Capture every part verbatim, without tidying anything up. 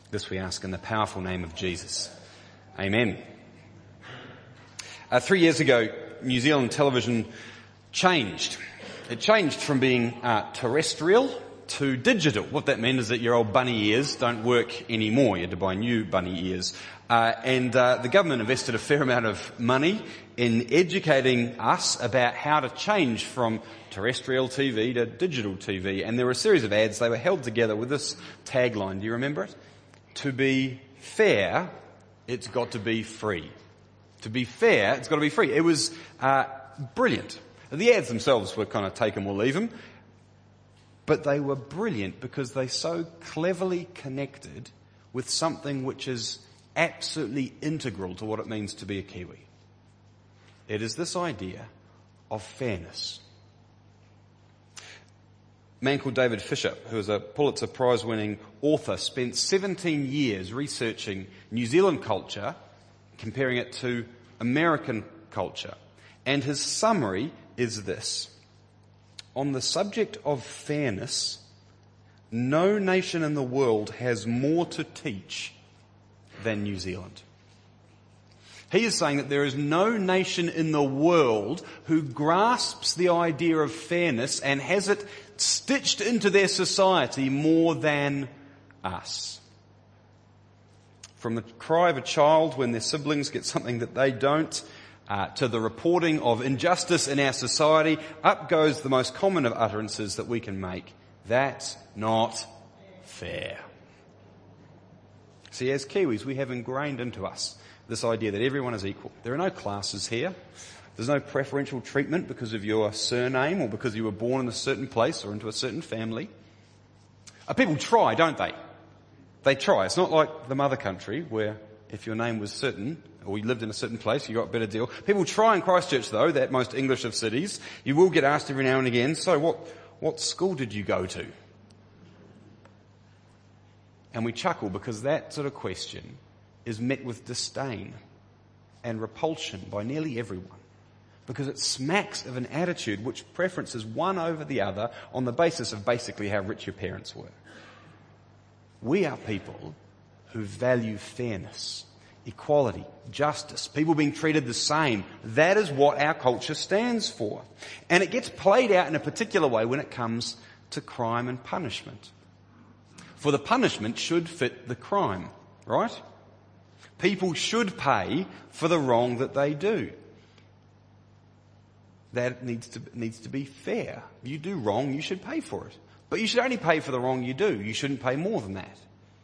This we ask in the powerful name of Jesus. Amen. Uh, three years ago, New Zealand television changed. It changed from being uh, terrestrial to digital. What that meant is that your old bunny ears don't work anymore. You had to buy new bunny ears. Uh, and uh, the government invested a fair amount of money in educating us about how to change from terrestrial T V to digital T V. And there were a series of ads. They were held together with this tagline. Do you remember it? To be fair, it's got to be free. To be fair, it's got to be free. It was uh, brilliant. The ads themselves were kind of take 'em or leave 'em. But they were brilliant because they so cleverly connected with something which is absolutely integral to what it means to be a Kiwi. It is this idea of fairness. A man called David Fisher, who is a Pulitzer Prize-winning author, spent seventeen years researching New Zealand culture, comparing it to American culture. And his summary is this. On the subject of fairness, no nation in the world has more to teach than New Zealand. He is saying that there is no nation in the world who grasps the idea of fairness and has it stitched into their society more than us. From the cry of a child when their siblings get something that they don't, Uh, to the reporting of injustice in our society, up goes the most common of utterances that we can make. That's not fair. See, as Kiwis, we have ingrained into us this idea that everyone is equal. There are no classes here. There's no preferential treatment because of your surname or because you were born in a certain place or into a certain family. Uh, people try, don't they? They try. It's not like the mother country where if your name was certain, or you lived in a certain place, you got a better deal. People try in Christchurch, though, that most English of cities. You will get asked every now and again, so what, what school did you go to? And we chuckle because that sort of question is met with disdain and repulsion by nearly everyone. Because it smacks of an attitude which preferences one over the other on the basis of basically how rich your parents were. We are people who value fairness, equality, justice, people being treated the same. That is what our culture stands for. And it gets played out in a particular way when it comes to crime and punishment. For the punishment should fit the crime, right? People should pay for the wrong that they do. That needs to, needs to be fair. You do wrong, you should pay for it. But you should only pay for the wrong you do. You shouldn't pay more than that.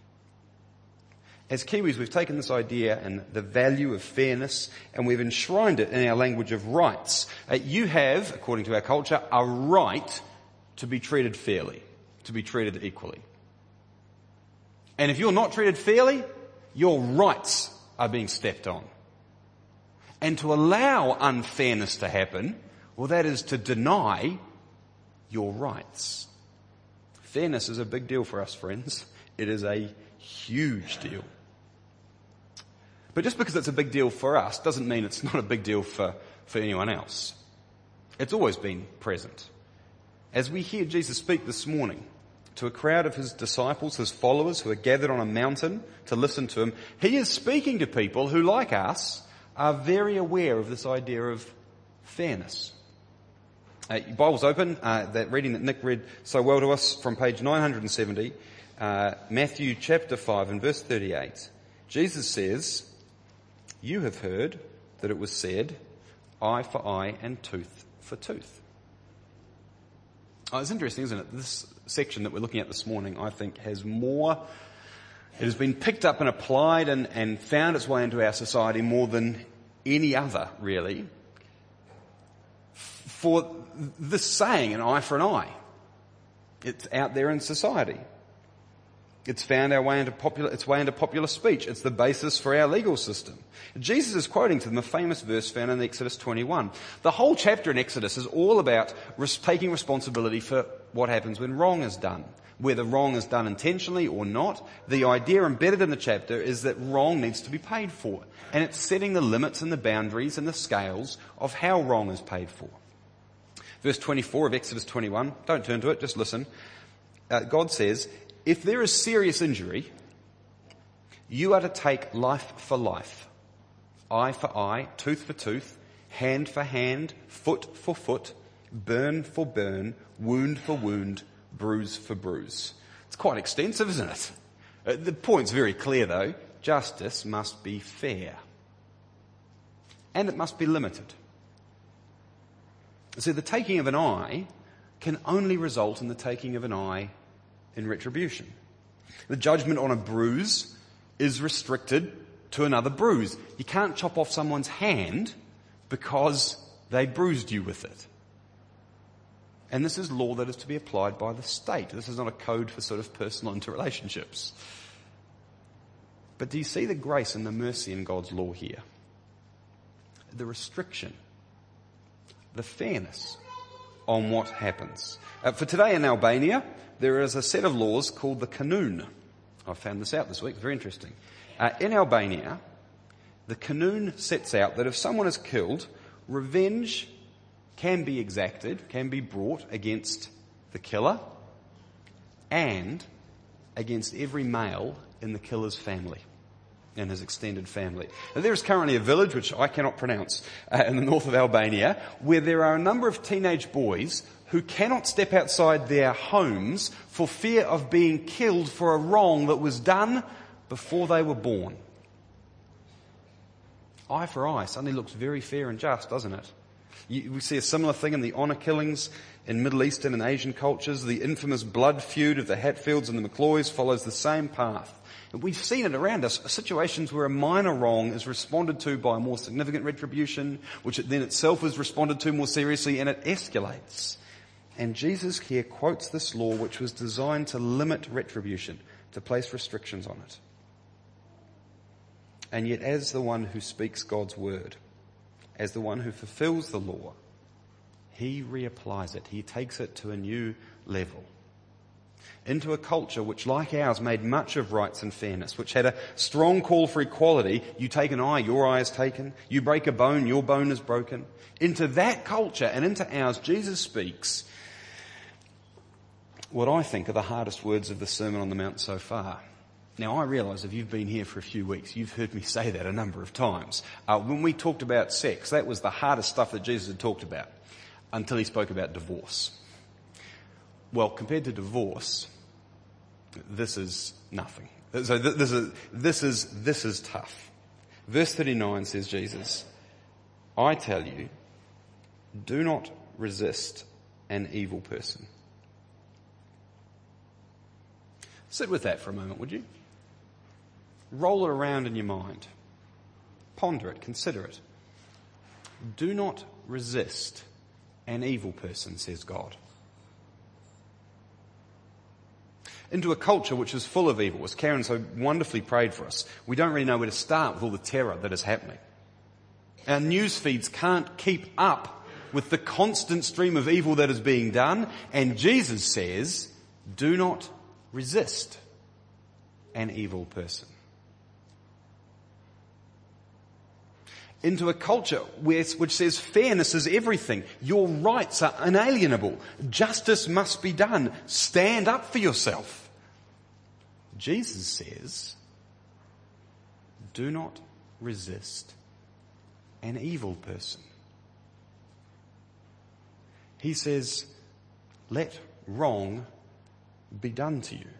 As Kiwis, we've taken this idea and the value of fairness and we've enshrined it in our language of rights. Uh, you have, according to our culture, a right to be treated fairly, to be treated equally. And if you're not treated fairly, your rights are being stepped on. And to allow unfairness to happen, well, that is to deny your rights. Fairness is a big deal for us, friends. It is a huge deal. But just because it's a big deal for us doesn't mean it's not a big deal for, for anyone else. It's always been present. As we hear Jesus speak this morning to a crowd of his disciples, his followers who are gathered on a mountain to listen to him, he is speaking to people who, like us, are very aware of this idea of fairness. Uh, your Bible's open, uh, that reading that Nick read so well to us from page nine hundred seventy, uh, Matthew chapter five and verse thirty-eight. Jesus says, "You have heard that it was said, eye for eye and tooth for tooth." Oh, it's interesting, isn't it? This section that we're looking at this morning, I think, has more, it has been picked up and applied and, and found its way into our society more than any other, really. For this saying, an eye for an eye, it's out there in society. It's found our way into popular, its way into popular speech. It's the basis for our legal system. Jesus is quoting to them a famous verse found in Exodus twenty-one. The whole chapter in Exodus is all about res- taking responsibility for what happens when wrong is done. Whether wrong is done intentionally or not, the idea embedded in the chapter is that wrong needs to be paid for. And it's setting the limits and the boundaries and the scales of how wrong is paid for. Verse twenty-four of Exodus twenty-one, don't turn to it, just listen. Uh, God says, if there is serious injury, You are to take life for life, eye for eye, tooth for tooth, hand for hand, foot for foot, burn for burn, wound for wound, bruise for bruise. It's quite extensive, isn't it? Uh, the point's very clear though. Justice must be fair. And it must be limited. So the taking of an eye can only result in the taking of an eye in retribution. The judgment on a bruise is restricted to another bruise. You can't chop off someone's hand because they bruised you with it. And this is law that is to be applied by the state. This is not a code for sort of personal interrelationships. But do you see the grace and the mercy in God's law here? The restriction, the fairness on what happens. Uh, for today in Albania, there is a set of laws called the Kanun. I found this out this week, very interesting. Uh, in Albania, the Kanun sets out that if someone is killed, revenge can be exacted, can be brought against the killer and against every male in the killer's family and his extended family. Now, there is currently a village, which I cannot pronounce, uh, in the north of Albania, where there are a number of teenage boys who cannot step outside their homes for fear of being killed for a wrong that was done before they were born. Eye for eye suddenly looks very fair and just, doesn't it? You, we see a similar thing in the honour killings in Middle Eastern and Asian cultures. The infamous blood feud of the Hatfields and the McCloys follows the same path. And we've seen it around us, situations where a minor wrong is responded to by a more significant retribution, which it then itself is responded to more seriously, and it escalates. And Jesus here quotes this law which was designed to limit retribution, to place restrictions on it. And yet as the one who speaks God's word, as the one who fulfills the law, he reapplies it. He takes it to a new level. Into a culture which, like ours, made much of rights and fairness, which had a strong call for equality. You take an eye, your eye is taken. You break a bone, your bone is broken. Into that culture and into ours, Jesus speaks what I think are the hardest words of the Sermon on the Mount so far. Now, I realise if you've been here for a few weeks, you've heard me say that a number of times. Uh, when we talked about sex, that was the hardest stuff that Jesus had talked about until he spoke about divorce. Well, compared to divorce, this is nothing. So th- this is, this is, this is tough. Verse thirty-nine says, Jesus, I tell you, do not resist an evil person. Sit with that for a moment, would you? Roll it around in your mind. Ponder it, consider it. Do not resist an evil person, says God. Into a culture which is full of evil, as Karen so wonderfully prayed for us, we don't really know where to start with all the terror that is happening. Our news feeds can't keep up with the constant stream of evil that is being done, and Jesus says, do not resist an evil person. Into a culture where, which says fairness is everything. Your rights are inalienable. Justice must be done. Stand up for yourself. Jesus says, do not resist an evil person. He says, let wrong be done to you.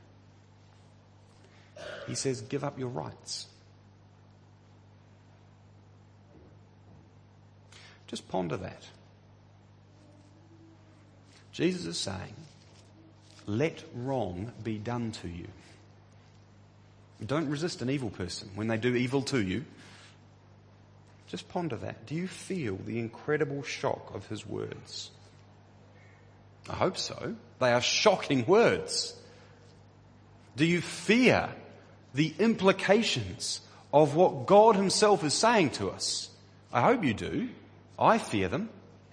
He says, give up your rights. Just ponder that. Jesus is saying, let wrong be done to you. Don't resist an evil person when they do evil to you. Just ponder that. Do you feel the incredible shock of his words? I hope so. They are shocking words. Do you fear the implications of what God himself is saying to us? I hope you do. I fear them.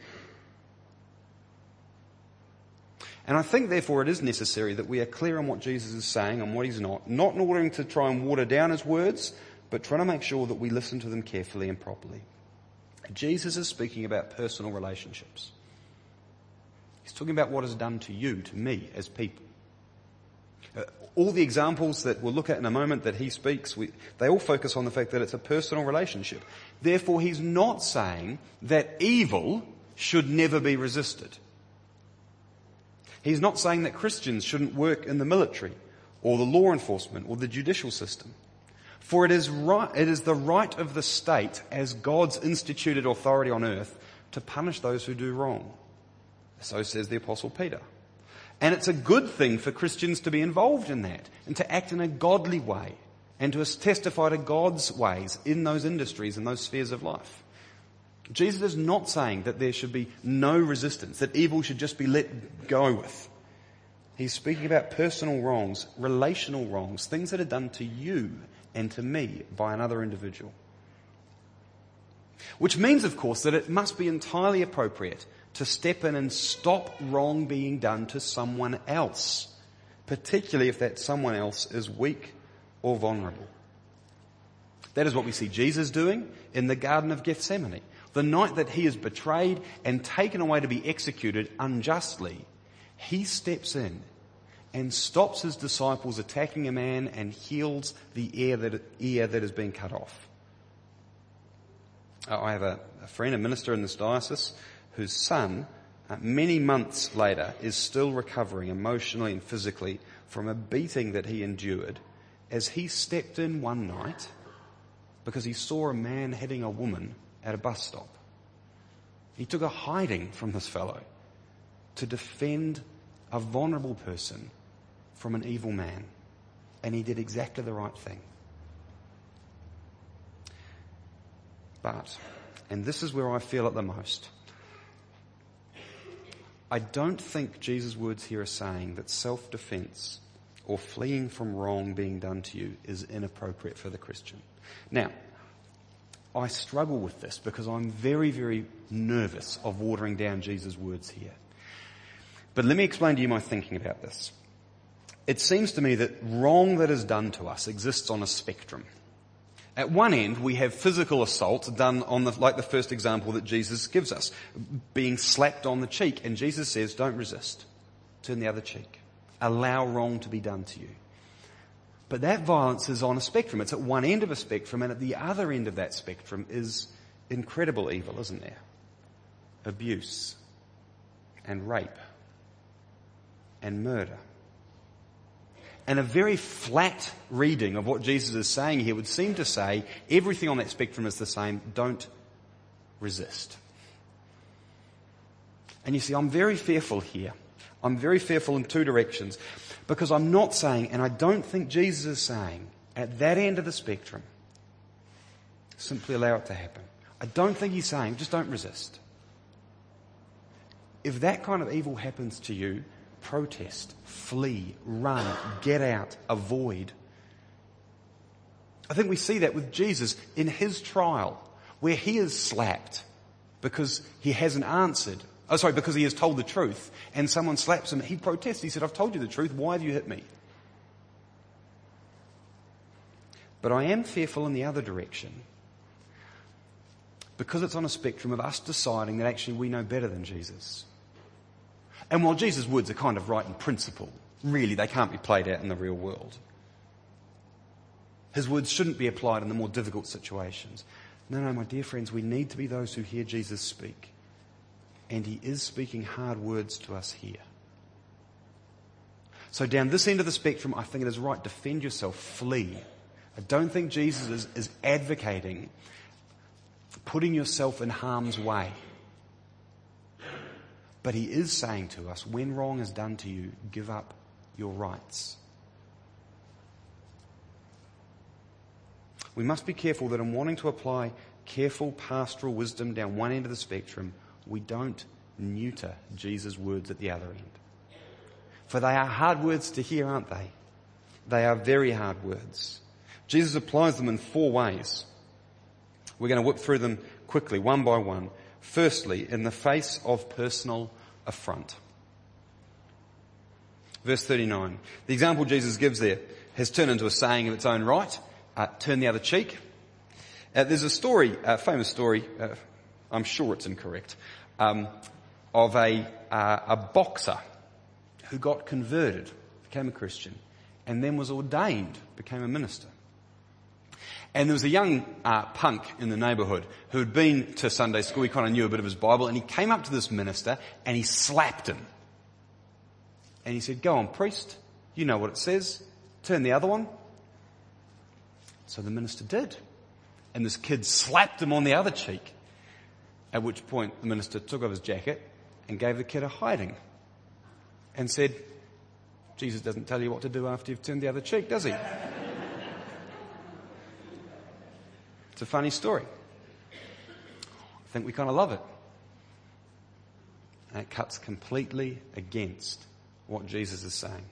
And I think, therefore, it is necessary that we are clear on what Jesus is saying and what he's not, not in order to try and water down his words, but trying to make sure that we listen to them carefully and properly. Jesus is speaking about personal relationships. He's talking about what is done to you, to me, as people. Uh, all the examples that we'll look at in a moment that he speaks, we, they all focus on the fact that it's a personal relationship. Therefore, he's not saying that evil should never be resisted. He's not saying that Christians shouldn't work in the military or the law enforcement or the judicial system. For it is right, it is the right of the state as God's instituted authority on earth to punish those who do wrong. So says the Apostle Peter. And it's a good thing for Christians to be involved in that and to act in a godly way and to testify to God's ways in those industries and those spheres of life. Jesus is not saying that there should be no resistance, that evil should just be let go with. He's speaking about personal wrongs, relational wrongs, things that are done to you and to me by another individual. Which means, of course, that it must be entirely appropriate to step in and stop wrong being done to someone else, particularly if that someone else is weak or vulnerable. That is what we see Jesus doing in the Garden of Gethsemane. The night that he is betrayed and taken away to be executed unjustly, he steps in and stops his disciples attacking a man and heals the ear that, ear that has been cut off. I have a, a friend, a minister in this diocese, whose son, uh, many months later, is still recovering emotionally and physically from a beating that he endured as he stepped in one night because he saw a man hitting a woman at a bus stop. He took a hiding from this fellow to defend a vulnerable person from an evil man, and he did exactly the right thing. But, and this is where I feel it the most, I don't think Jesus' words here are saying that self-defense or fleeing from wrong being done to you is inappropriate for the Christian. Now, I struggle with this because I'm very, very nervous of watering down Jesus' words here. But let me explain to you my thinking about this. It seems to me that wrong that is done to us exists on a spectrum. At one end, we have physical assault done on the, like the first example that Jesus gives us, being slapped on the cheek. And Jesus says, don't resist. Turn the other cheek. Allow wrong to be done to you. But that violence is on a spectrum. It's at one end of a spectrum, and at the other end of that spectrum is incredible evil, isn't there? Abuse and rape and murder. And a very flat reading of what Jesus is saying here would seem to say everything on that spectrum is the same. Don't resist. And you see, I'm very fearful here. I'm very fearful in two directions because I'm not saying, and I don't think Jesus is saying, at that end of the spectrum, simply allow it to happen. I don't think he's saying, just don't resist. If that kind of evil happens to you, protest, flee, run, get out, avoid. I think we see that with Jesus in his trial, where he is slapped because he hasn't answered. Oh, sorry, because he has told the truth, and someone slaps him. He protests. He said, I've told you the truth. Why have you hit me? But I am fearful in the other direction, because it's on a spectrum of us deciding that actually we know better than Jesus. And while Jesus' words are kind of right in principle, really they can't be played out in the real world. His words shouldn't be applied in the more difficult situations. No, no, my dear friends, we need to be those who hear Jesus speak. And he is speaking hard words to us here. So down this end of the spectrum, I think it is right, defend yourself, flee. I don't think Jesus is, is advocating putting yourself in harm's way. But he is saying to us, when wrong is done to you, give up your rights. We must be careful that in wanting to apply careful pastoral wisdom down one end of the spectrum, we don't neuter Jesus' words at the other end. For they are hard words to hear, aren't they? They are very hard words. Jesus applies them in four ways. We're going to whip through them quickly, one by one. Firstly, in the face of personal affront. Verse thirty-nine. The example Jesus gives there has turned into a saying of its own right. Uh, turn the other cheek. Uh, there's a story, a famous story, uh, I'm sure it's incorrect, um, of a, uh, a boxer who got converted, became a Christian, and then was ordained, became a minister. And there was a young uh, punk in the neighbourhood who had been to Sunday school. He kind of knew a bit of his Bible, and he came up to this minister and he slapped him. And he said, "Go on, priest, you know what it says. Turn the other one." So the minister did. And this kid slapped him on the other cheek. At which point the minister took off his jacket and gave the kid a hiding. And said, "Jesus doesn't tell you what to do after you've turned the other cheek, does he?" It's a funny story. I think we kind of love it. And it cuts completely against what Jesus is saying.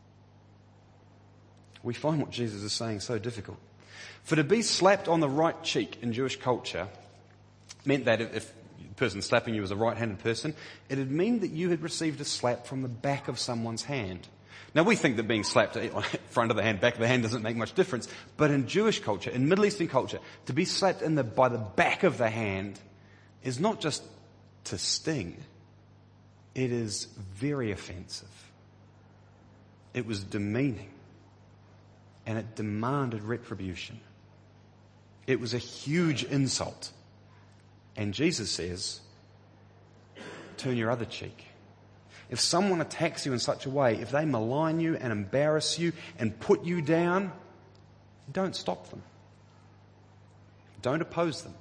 We find what Jesus is saying so difficult. For to be slapped on the right cheek in Jewish culture meant that if, if the person slapping you was a right-handed person, it would mean that you had received a slap from the back of someone's hand. Now we think that being slapped on front of the hand, back of the hand doesn't make much difference. But in Jewish culture, in Middle Eastern culture, to be slapped in the, by the back of the hand is not just to sting. It is very offensive. It was demeaning. And it demanded retribution. It was a huge insult. And Jesus says, turn your other cheek. If someone attacks you in such a way, if they malign you and embarrass you and put you down, don't stop them. Don't oppose them.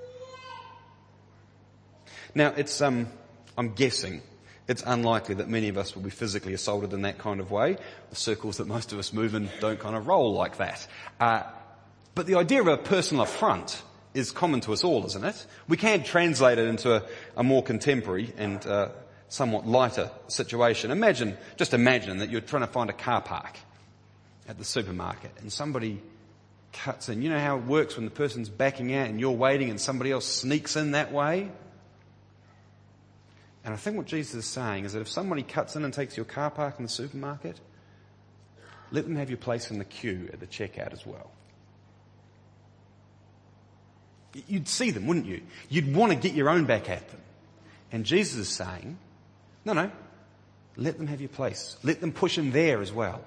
Now, it's, um, I'm guessing, it's unlikely that many of us will be physically assaulted in that kind of way. The circles that most of us move in don't kind of roll like that. Uh, but the idea of a personal affront is common to us all, isn't it? We can translate it into a, a more contemporary and uh, somewhat lighter situation. Imagine, just imagine that you're trying to find a car park at the supermarket and somebody cuts in. You know how it works when the person's backing out and you're waiting and somebody else sneaks in that way? And I think what Jesus is saying is that if somebody cuts in and takes your car park in the supermarket, let them have your place in the queue at the checkout as well. You'd see them, wouldn't you? You'd want to get your own back at them. And Jesus is saying, no, no, let them have your place. Let them push in there as well.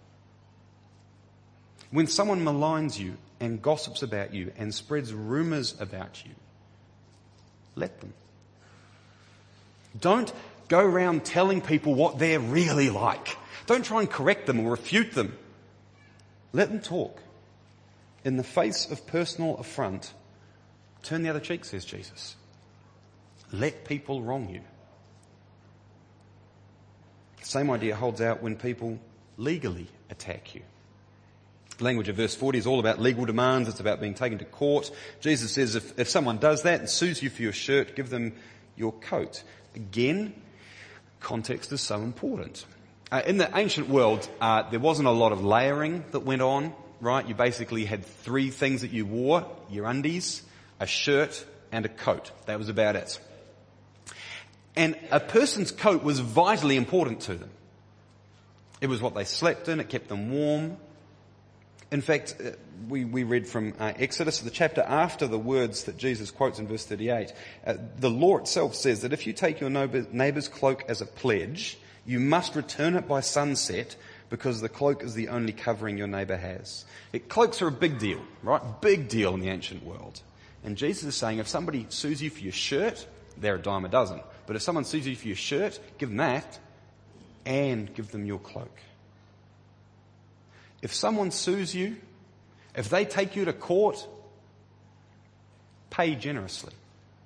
When someone maligns you and gossips about you and spreads rumours about you, let them. Don't go around telling people what they're really like. Don't try and correct them or refute them. Let them talk. In the face of personal affront, turn the other cheek, says Jesus. Let people wrong you. The same idea holds out when people legally attack you. The language of verse forty is all about legal demands. It's about being taken to court. Jesus says if, if someone does that and sues you for your shirt, give them your coat. Again, context is so important. Uh, in the ancient world, uh, there wasn't a lot of layering that went on, right? You basically had three things that you wore: your undies, a shirt, and a coat. That was about it. And a person's coat was vitally important to them. It was what they slept in. It kept them warm. In fact, uh, we, we read from uh, Exodus, the chapter after the words that Jesus quotes in verse thirty-eight. Uh, the law itself says that if you take your neighbour, neighbour's cloak as a pledge, you must return it by sunset, because the cloak is the only covering your neighbour has. It, cloaks are a big deal, right? Big deal in the ancient world. And Jesus is saying if somebody sues you for your shirt, they're a dime a dozen. But if someone sues you for your shirt, give them that and give them your cloak. If someone sues you, if they take you to court, pay generously.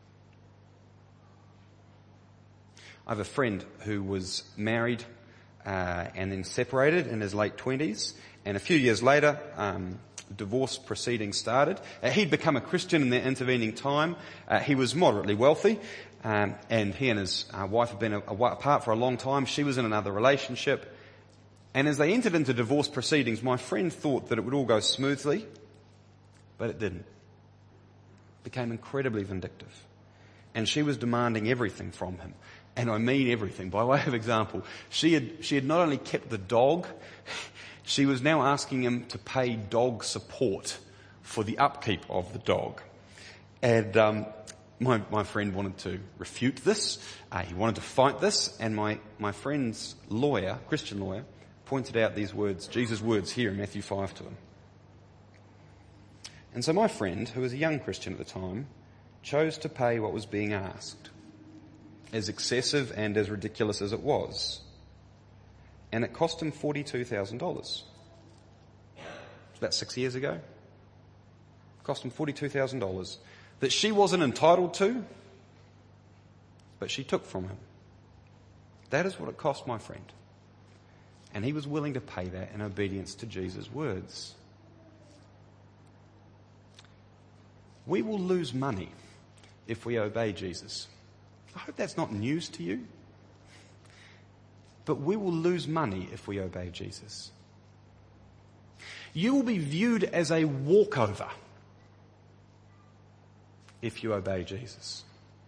I have a friend who was married uh, and then separated in his late twenties, and a few years later, um, divorce proceedings started. Uh, he'd become a Christian in the intervening time. Uh, he was moderately wealthy, um, and he and his uh, wife had been a, a, apart for a long time. She was in another relationship. And as they entered into divorce proceedings, my friend thought that it would all go smoothly, but it didn't. It became incredibly vindictive. And she was demanding everything from him. And I mean everything. By way of example, she had, she had not only kept the dog, she was now asking him to pay dog support for the upkeep of the dog. And um, my, my friend wanted to refute this. Uh, he wanted to fight this. And my, my friend's lawyer, Christian lawyer, pointed out these words, Jesus' words here in Matthew five to him. And so my friend, who was a young Christian at the time, chose to pay what was being asked, as excessive and as ridiculous as it was. And it cost him forty-two thousand dollars. About six years ago. It cost him forty-two thousand dollars that she wasn't entitled to, but she took from him. That is what it cost my friend. And he was willing to pay that in obedience to Jesus' words. We will lose money if we obey Jesus. I hope that's not news to you. But we will lose money if we obey Jesus. You will be viewed as a walkover if you obey Jesus.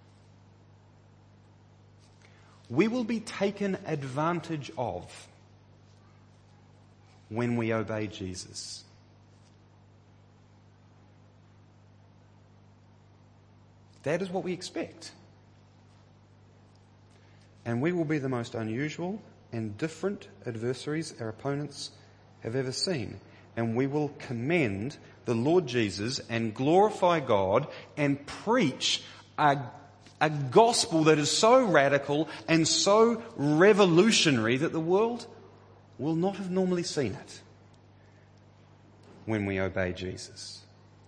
We will be taken advantage of when we obey Jesus. That is what we expect. And we will be the most unusual and different adversaries our opponents have ever seen. And we will commend the Lord Jesus and glorify God and preach a, a gospel that is so radical and so revolutionary that the world will not have normally seen it when we obey Jesus.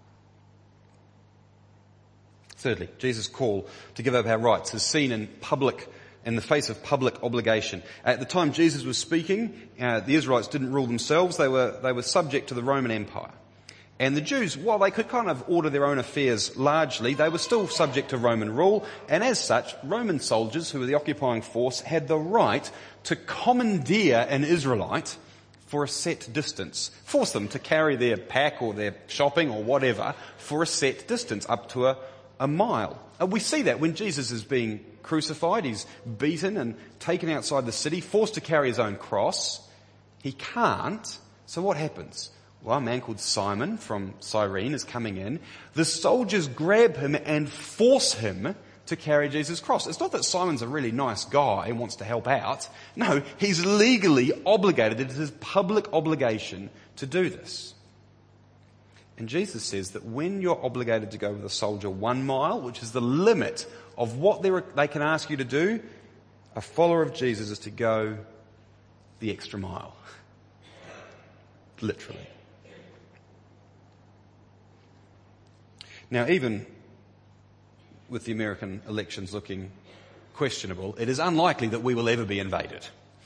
Thirdly, Jesus' call to give up our rights is seen in public, in the face of public obligation. At the time Jesus was speaking, uh, the Israelites didn't rule themselves. They were, they were subject to the Roman Empire. And the Jews, while they could kind of order their own affairs largely, they were still subject to Roman rule. And as such, Roman soldiers, who were the occupying force, had the right to commandeer an Israelite for a set distance. Force them to carry their pack or their shopping or whatever for a set distance, up to a A mile. And we see that when Jesus is being crucified, he's beaten and taken outside the city, forced to carry his own cross. He can't. So what happens? Well, a man called Simon from Cyrene is coming in. The soldiers grab him and force him to carry Jesus' cross. It's not that Simon's a really nice guy and wants to help out. No, he's legally obligated. It is his public obligation to do this. And Jesus says that when you're obligated to go with a soldier one mile, which is the limit of what they can ask you to do, a follower of Jesus is to go the extra mile. Literally. Now, even with the American elections looking questionable, it is unlikely that we will ever be invaded.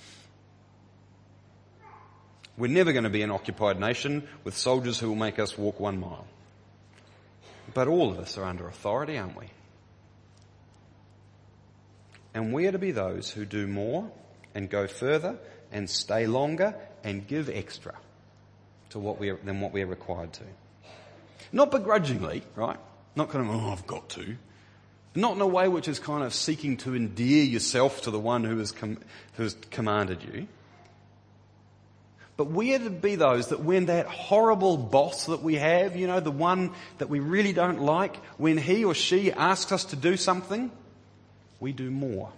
We're never going to be an occupied nation with soldiers who will make us walk one mile. But all of us are under authority, aren't we? And we are to be those who do more and go further and stay longer and give extra to what we are, than what we are required to. Not begrudgingly, right? Not kind of, oh, I've got to. Not in a way which is kind of seeking to endear yourself to the one who has, com- who has commanded you. But we are to be those that when that horrible boss that we have, you know, the one that we really don't like, when he or she asks us to do something, we do more.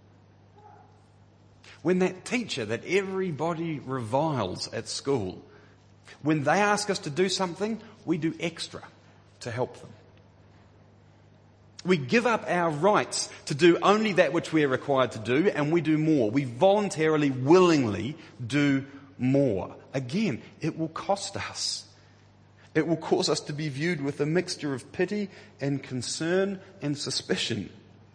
When that teacher that everybody reviles at school, when they ask us to do something, we do extra to help them. We give up our rights to do only that which we are required to do, and we do more. We voluntarily, willingly do more. Again, it will cost us. It will cause us to be viewed with a mixture of pity and concern and suspicion.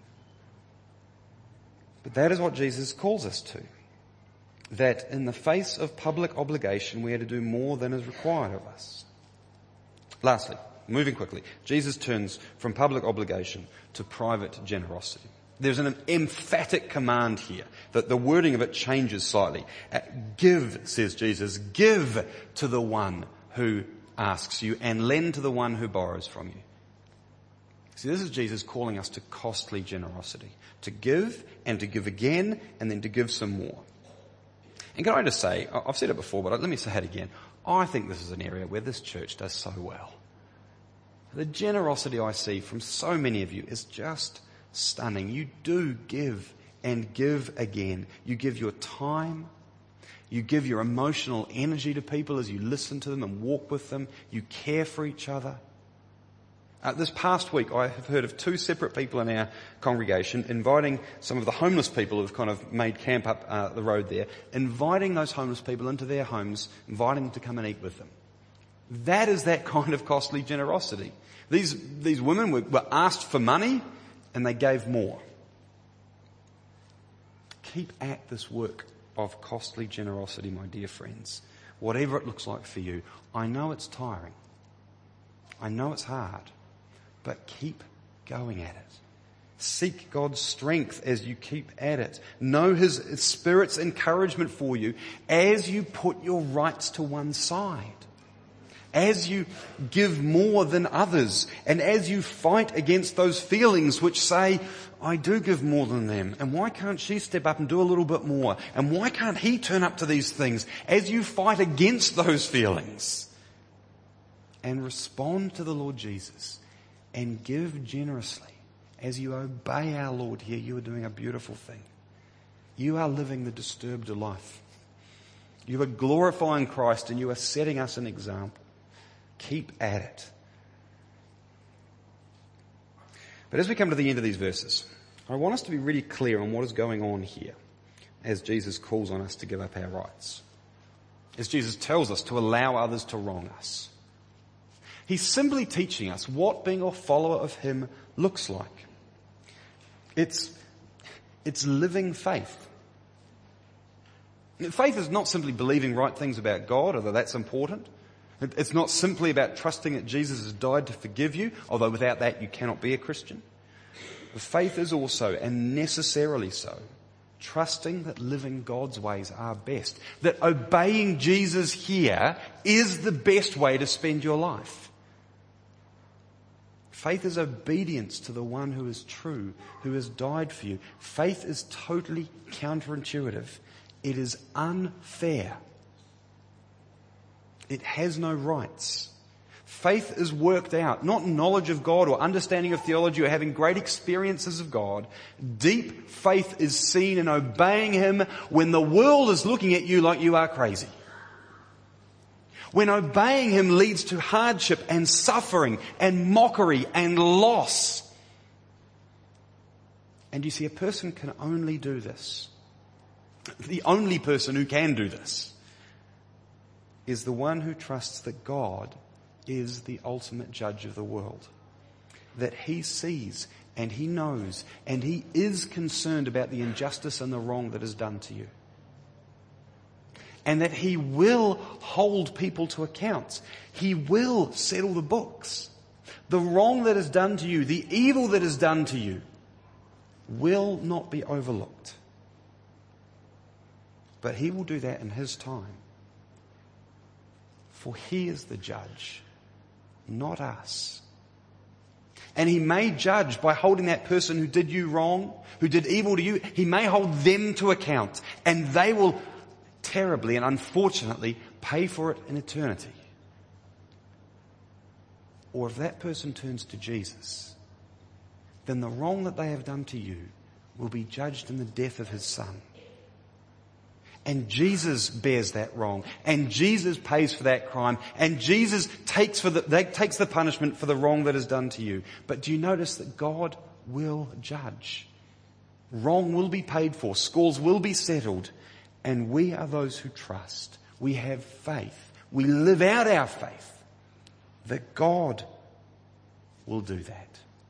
But that is what Jesus calls us to. That in the face of public obligation, we are to do more than is required of us. Lastly, moving quickly, Jesus turns from public obligation to private generosity. There's an emphatic command here that the wording of it changes slightly. Uh, give, says Jesus, give to the one who asks you and lend to the one who borrows from you. See, this is Jesus calling us to costly generosity, to give and to give again and then to give some more. And can I just say, I've said it before, but let me say it again. I think this is an area where this church does so well. The generosity I see from so many of you is just stunning. You do give and give again. You give your time, You give your emotional energy to people as you listen to them and walk with them. You care for each other. Uh, this past week, I have heard of two separate people in our congregation inviting some of the homeless people who've kind of made camp up uh, the road there, inviting those homeless people into their homes, inviting them to come and eat with them. That is that kind of costly generosity. These, these women were, were asked for money and they gave more. Keep at this work of costly generosity, my dear friends. Whatever it looks like for you. I know it's tiring. I know it's hard. But keep going at it. Seek God's strength as you keep at it. Know His Spirit's encouragement for you as you put your rights to one side. As you give more than others, and as you fight against those feelings which say, I do give more than them, and why can't she step up and do a little bit more? And why can't he turn up to these things? As you fight against those feelings and respond to the Lord Jesus and give generously, as you obey our Lord here, you are doing a beautiful thing. You are living the disturbed life. You are glorifying Christ and you are setting us an example. Keep at it. But as we come to the end of these verses, I want us to be really clear on what is going on here as Jesus calls on us to give up our rights. As Jesus tells us to allow others to wrong us. He's simply teaching us what being a follower of Him looks like. It's, it's living faith. Faith is not simply believing right things about God, although that's important. It's not simply about trusting that Jesus has died to forgive you, although without that you cannot be a Christian. Faith is also, and necessarily so, trusting that living God's ways are best. That obeying Jesus here is the best way to spend your life. Faith is obedience to the one who is true, who has died for you. Faith is totally counterintuitive. It is unfair. It has no rights. Faith is worked out, not knowledge of God or understanding of theology or having great experiences of God. Deep faith is seen in obeying Him when the world is looking at you like you are crazy. When obeying Him leads to hardship and suffering and mockery and loss. And you see, a person can only do this. The only person who can do this is the one who trusts that God is the ultimate judge of the world. That He sees and He knows and He is concerned about the injustice and the wrong that is done to you. And that He will hold people to account. He will settle the books. The wrong that is done to you, the evil that is done to you, will not be overlooked. But He will do that in His time. For He is the judge, not us. And He may judge by holding that person who did you wrong, who did evil to you, He may hold them to account. And they will terribly and unfortunately pay for it in eternity. Or if that person turns to Jesus, then the wrong that they have done to you will be judged in the death of His Son. And Jesus bears that wrong. And Jesus pays for that crime. And Jesus takes, for the, takes the punishment for the wrong that is done to you. But do you notice that God will judge? Wrong will be paid for. Scores will be settled. And we are those who trust. We have faith. We live out our faith that God will do that.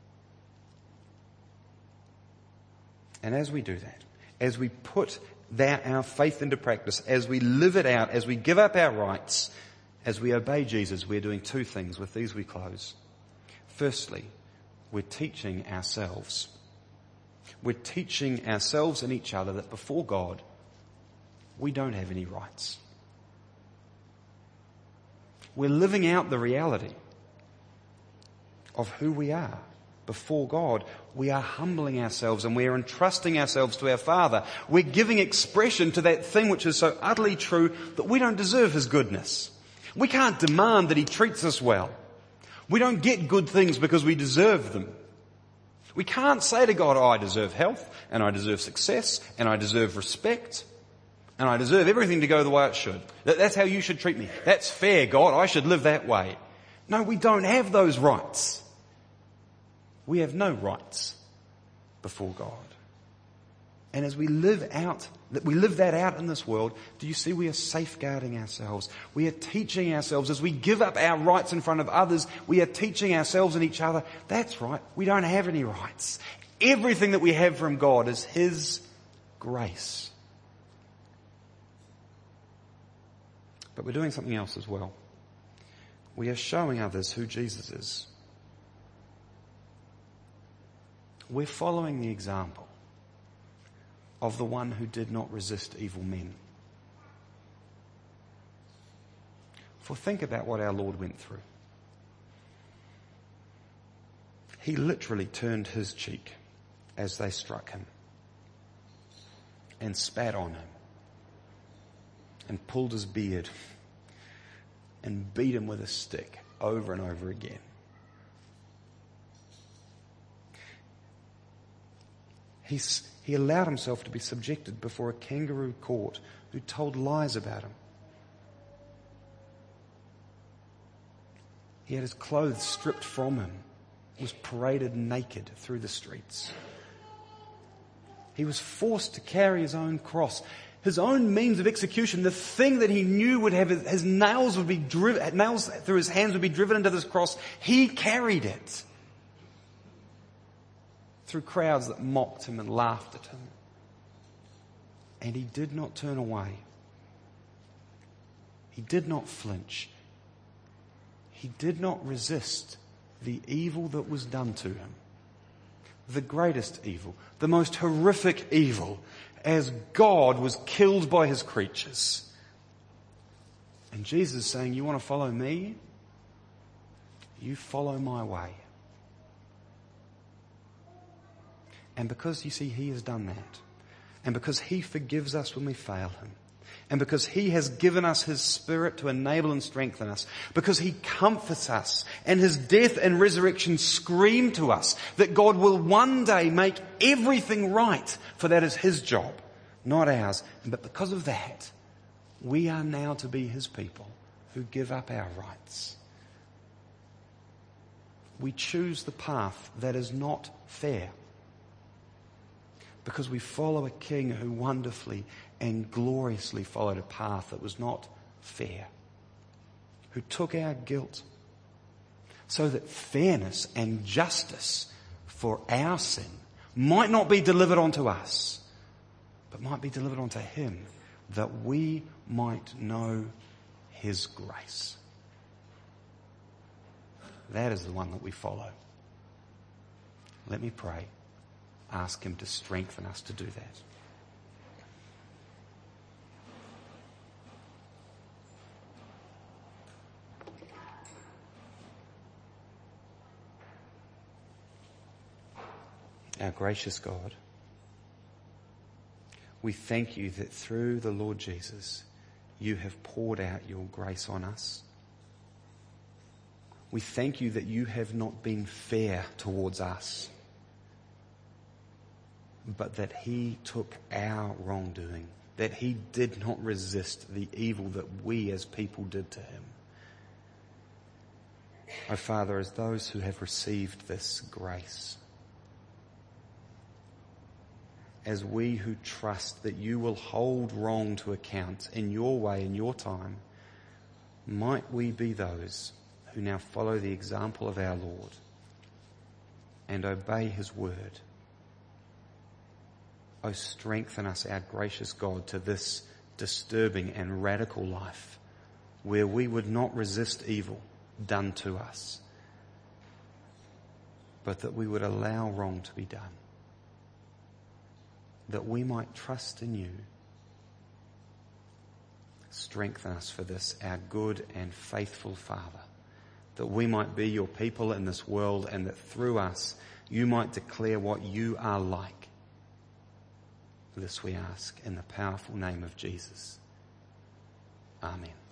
And as we do that, as we put that our faith into practice, as we live it out, as we give up our rights, as we obey Jesus, we're doing two things. With these we close. Firstly, we're teaching ourselves. We're teaching ourselves and each other that before God, we don't have any rights. We're living out the reality of who we are. Before God, we are humbling ourselves and we are entrusting ourselves to our Father. We're giving expression to that thing which is so utterly true that we don't deserve His goodness. We can't demand that He treats us well. We don't get good things because we deserve them. We can't say to God, oh, I deserve health and I deserve success and I deserve respect. And I deserve everything to go the way it should. That, that's how you should treat me. That's fair, God. I should live that way. No, we don't have those rights. We have no rights before God. And as we live out, that we live that out in this world, do you see we are safeguarding ourselves? We are teaching ourselves as we give up our rights in front of others, we are teaching ourselves and each other, that's right, we don't have any rights. Everything that we have from God is His grace. But we're doing something else as well. We are showing others who Jesus is. We're following the example of the one who did not resist evil men. For think about what our Lord went through. He literally turned His cheek as they struck Him and spat on Him and pulled His beard and beat Him with a stick over and over again. He's, he allowed Himself to be subjected before a kangaroo court who told lies about Him. He had His clothes stripped from Him, was paraded naked through the streets. He was forced to carry His own cross, His own means of execution, the thing that He knew would have his, his nails would be driven, nails through His hands would be driven into this cross. He carried it through crowds that mocked Him and laughed at Him. And He did not turn away. He did not flinch. He did not resist the evil that was done to Him. The greatest evil, the most horrific evil, as God was killed by His creatures. And Jesus is saying, you want to follow me? You follow my way. And because, you see, He has done that, and because He forgives us when we fail Him, and because He has given us His Spirit to enable and strengthen us, because He comforts us, and His death and resurrection scream to us that God will one day make everything right, for that is His job, not ours. But because of that, we are now to be His people who give up our rights. We choose the path that is not fair, because we follow a King who wonderfully and gloriously followed a path that was not fair, who took our guilt so that fairness and justice for our sin might not be delivered onto us, but might be delivered onto Him, that we might know His grace. That is the one that we follow. Let me pray. Ask Him to strengthen us to do that. Our gracious God, we thank You that through the Lord Jesus, You have poured out Your grace on us. We thank You that You have not been fair towards us, but that He took our wrongdoing, that He did not resist the evil that we as people did to Him. Oh Father, as those who have received this grace, as we who trust that You will hold wrong to account in Your way, in Your time, might we be those who now follow the example of our Lord and obey His word. Oh, strengthen us, our gracious God, to this disturbing and radical life where we would not resist evil done to us, but that we would allow wrong to be done, that we might trust in You. Strengthen us for this, our good and faithful Father, that we might be Your people in this world, and that through us You might declare what You are like. This we ask in the powerful name of Jesus. Amen.